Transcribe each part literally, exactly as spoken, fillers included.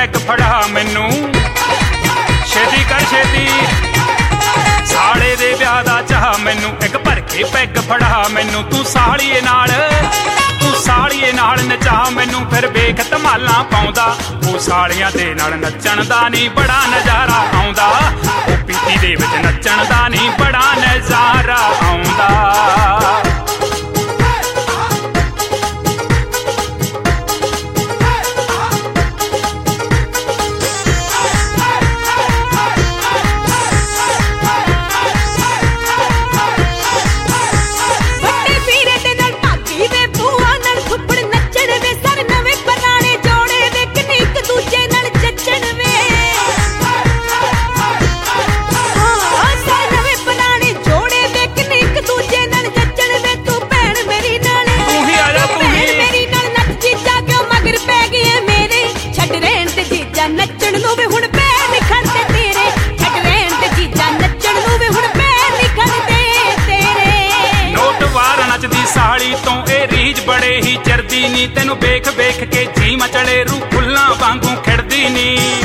peg फड़ा मैनू छेती कर छेती साले दे ब्याह दा चाह मैनू एक भर के पैग फड़ा मैनू तू सालिए नाल तू सालिए नाल नचा मैनू फिर वेख धमाला पाउंदा ओ सालियां दे नाल नच्चण दा नी बड़ा नजारा आउंदा ओ पीती दे विच नच्चण दा नी बड़ा नजारा आउंदा साली तो ए रीज बड़े ही चरदी नी तेनू वेख वेख के जी मचले रू फुल्लां वांगू खिड़दी नी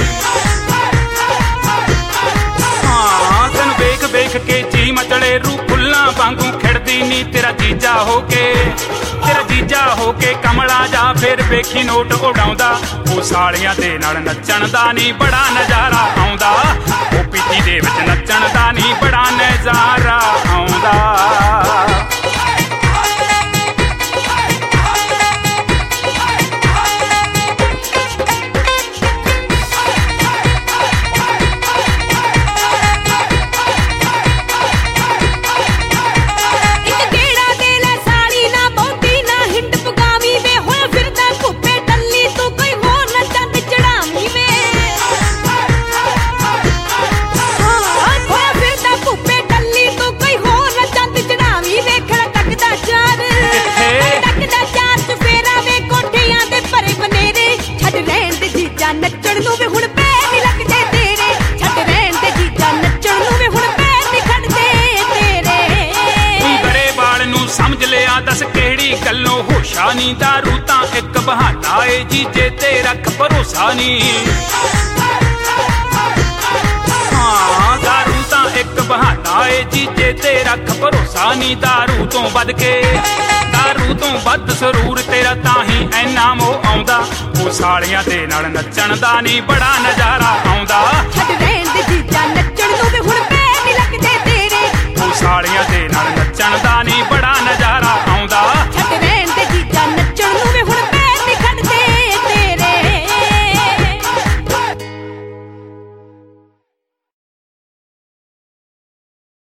हाँ तेनू वेख वेख के जी मचले रू फुल्लां वांगू खिड़दी नी तेरा जीजा हो के तेरा जीजा हो के कमला जा फिर वेखी नोट उड़ाउंदा ओ सालियां दे नाल नच्चण दा नी बड़ा नजारा आउंदा ओ पीती दे विच नच्चण दा नी बड़ा नजारा आउंदा नच्चण नूं वे हुण पैर नी लगदे तेरे छड्ड रहण दे जीजा नच्चण नूं वे हुण पैर नी खड़दे तेरे तू गरेबाल नूं समझ लिया दस किहड़ी गल्लों होशा नी दारू तां इक बहाना ए जीजे ते रख भरोसा नी हाँ दारू तां इक बहाना ए जीजे ते रख भरोसा नी दारू तो वध के दारू तो वध सरूर तेरा ताही ऐना मोह आउंदा ओ सालियां दे नाल नच्चण दा नी बड़ा नजारा आउंदा छड्ड रहण दे जीजा नच्चण नूं वे हुण पैर नी लगदे तेरे ओ सालियां दे नाल नच्चण दा नी बड़ा नजारा